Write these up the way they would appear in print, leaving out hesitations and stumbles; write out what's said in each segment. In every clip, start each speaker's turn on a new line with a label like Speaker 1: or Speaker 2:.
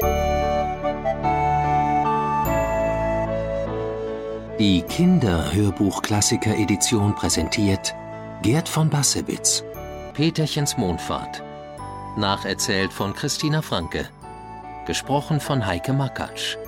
Speaker 1: Die Kinder-Hörbuch-Klassiker-Edition präsentiert Gerd von Bassewitz, Peterchens Mondfahrt. Nacherzählt von Christina Franke. Gesprochen von Heike Makatsch.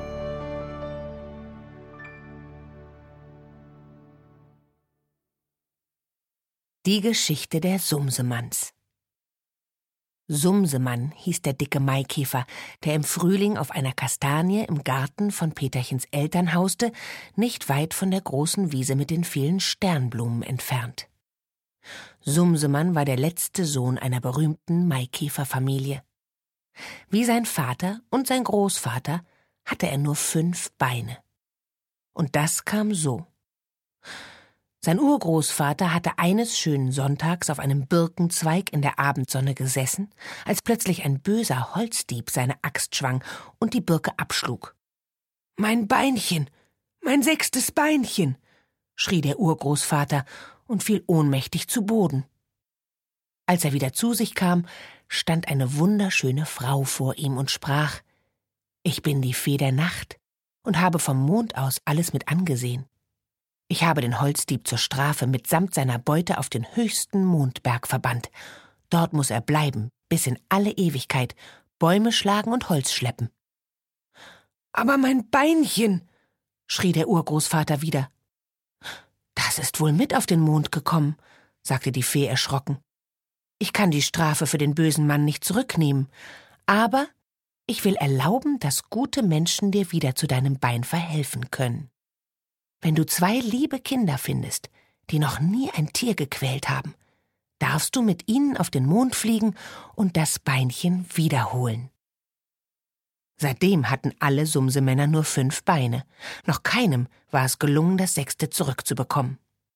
Speaker 2: Die Geschichte der Sumsemanns. Sumsemann hieß der dicke Maikäfer, der im Frühling auf einer Kastanie im Garten von Peterchens Eltern hauste, nicht weit von der großen Wiese mit den vielen Sternblumen entfernt. Sumsemann war der letzte Sohn einer berühmten Maikäferfamilie. Wie sein Vater und sein Großvater hatte er nur 5 Beine. Und das kam so. Sein Urgroßvater hatte eines schönen Sonntags auf einem Birkenzweig in der Abendsonne gesessen, als plötzlich ein böser Holzdieb seine Axt schwang und die Birke abschlug. »Mein Beinchen, mein 6. Beinchen«, schrie der Urgroßvater und fiel ohnmächtig zu Boden. Als er wieder zu sich kam, stand eine wunderschöne Frau vor ihm und sprach: »Ich bin die Fee der Nacht und habe vom Mond aus alles mit angesehen. Ich habe den Holzdieb zur Strafe mitsamt seiner Beute auf den höchsten Mondberg verbannt. Dort muss er bleiben, bis in alle Ewigkeit, Bäume schlagen und Holz schleppen.« »Aber mein Beinchen«, schrie der Urgroßvater wieder. »Das ist wohl mit auf den Mond gekommen«, sagte die Fee erschrocken. »Ich kann die Strafe für den bösen Mann nicht zurücknehmen, aber ich will erlauben, dass gute Menschen dir wieder zu deinem Bein verhelfen können. Wenn du 2 liebe Kinder findest, die noch nie ein Tier gequält haben, darfst du mit ihnen auf den Mond fliegen und das Beinchen wiederholen.« Seitdem hatten alle Sumsemänner nur 5 Beine. Noch keinem war es gelungen, das 6. zurückzubekommen.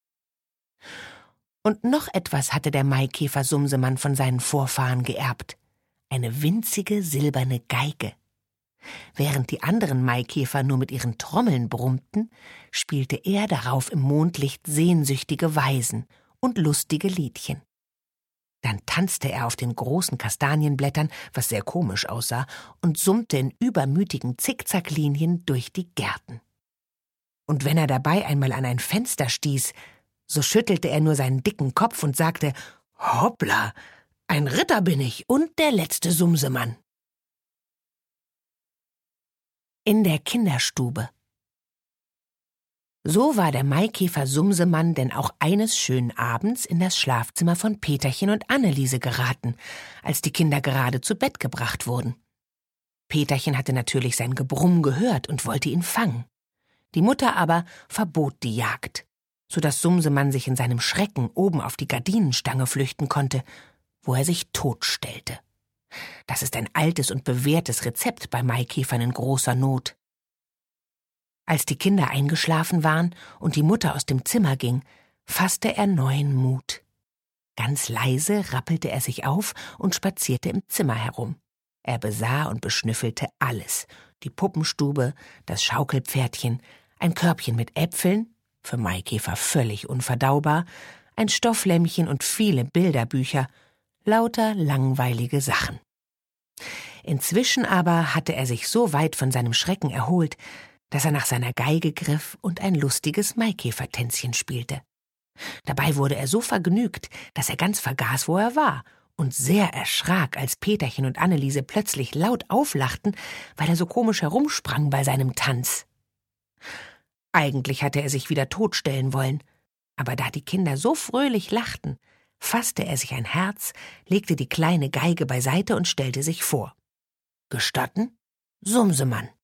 Speaker 2: Und noch etwas hatte der Maikäfer Sumsemann von seinen Vorfahren geerbt: eine winzige silberne Geige. Während die anderen Maikäfer nur mit ihren Trommeln brummten, spielte er darauf im Mondlicht sehnsüchtige Weisen und lustige Liedchen. Dann tanzte er auf den großen Kastanienblättern, was sehr komisch aussah, und summte in übermütigen Zickzacklinien durch die Gärten. Und wenn er dabei einmal an ein Fenster stieß, so schüttelte er nur seinen dicken Kopf und sagte: »Hoppla, ein Ritter bin ich und der letzte Sumsemann.« In der Kinderstube. So war der Maikäfer Sumsemann denn auch eines schönen Abends in das Schlafzimmer von Peterchen und Anneliese geraten, als die Kinder gerade zu Bett gebracht wurden. Peterchen hatte natürlich sein Gebrumm gehört und wollte ihn fangen. Die Mutter aber verbot die Jagd, so dass Sumsemann sich in seinem Schrecken oben auf die Gardinenstange flüchten konnte, wo er sich totstellte. Das ist ein altes und bewährtes Rezept bei Maikäfern in großer Not. Als die Kinder eingeschlafen waren und die Mutter aus dem Zimmer ging, fasste er neuen Mut. Ganz leise rappelte er sich auf und spazierte im Zimmer herum. Er besah und beschnüffelte alles: die Puppenstube, das Schaukelpferdchen, ein Körbchen mit Äpfeln, für Maikäfer völlig unverdaubar, ein Stofflämmchen und viele Bilderbücher, lauter langweilige Sachen. Inzwischen aber hatte er sich so weit von seinem Schrecken erholt, dass er nach seiner Geige griff und ein lustiges Maikäfertänzchen spielte. Dabei wurde er so vergnügt, dass er ganz vergaß, wo er war, und sehr erschrak, als Peterchen und Anneliese plötzlich laut auflachten, weil er so komisch herumsprang bei seinem Tanz. Eigentlich hatte er sich wieder totstellen wollen, aber da die Kinder so fröhlich lachten, fasste er sich ein Herz, legte die kleine Geige beiseite und stellte sich vor: »Gestatten, Sumsemann.«